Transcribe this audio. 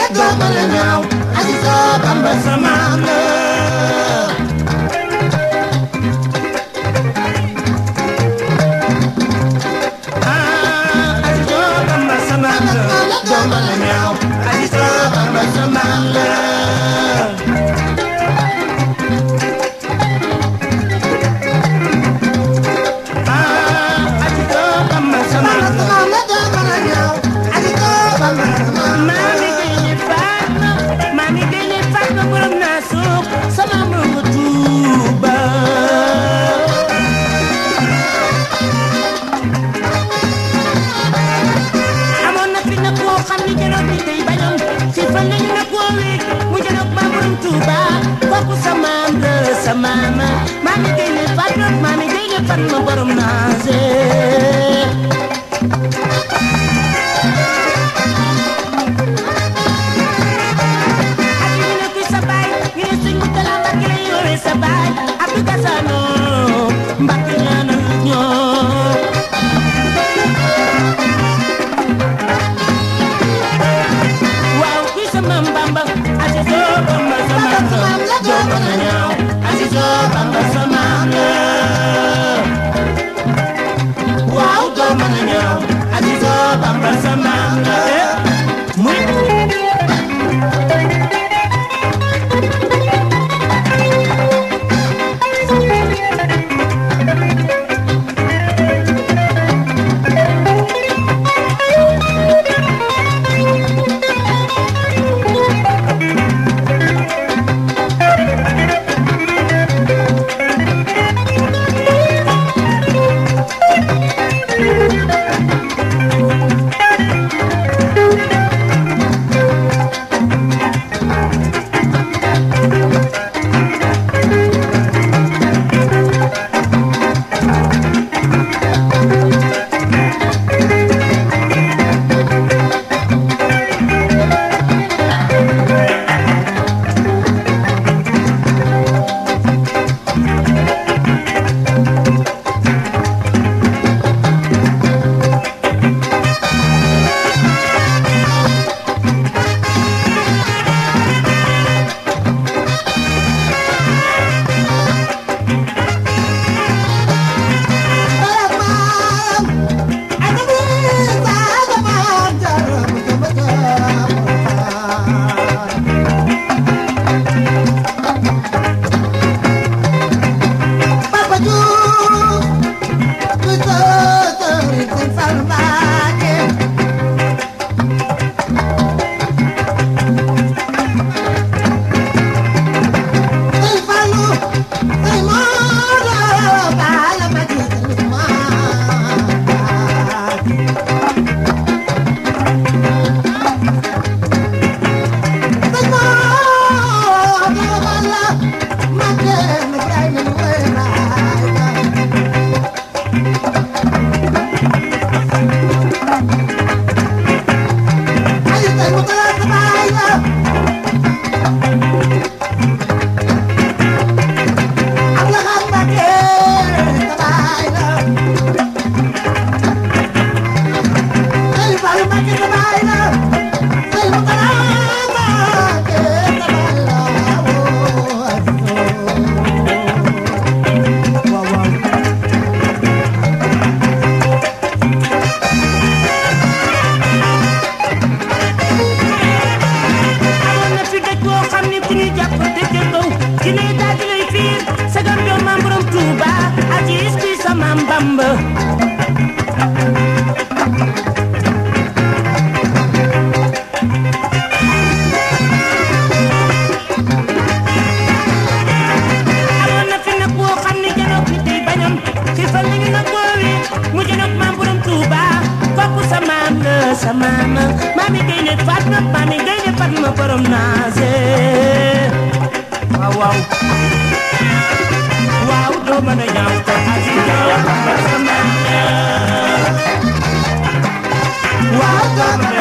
doo mën a ñaaw Aziza Bamba sa maam la Aziza Bamba sa maam la doo mën a ñaaw Aziza Bamba sa maam la Mami gayne Fatma borom naase Adina kuy sa baay ñu ne suñ Mutala Mbàkke lay woowee sa baay Abdou Gassano Mbàkke ñaanal ñoo waaw kuy sa maam Bamba Aziza Bamba sa maam la doo mën a ñaaw Aziza Bamba sa maam la waaw doo mën a ñaaw Aziza Bamba sa maam la muy Bamba Samana, mami gayne Fatma borom naase waaw waaw waaw doo mën a ñaaw ko Aziza Bamba sa maam la waaw doo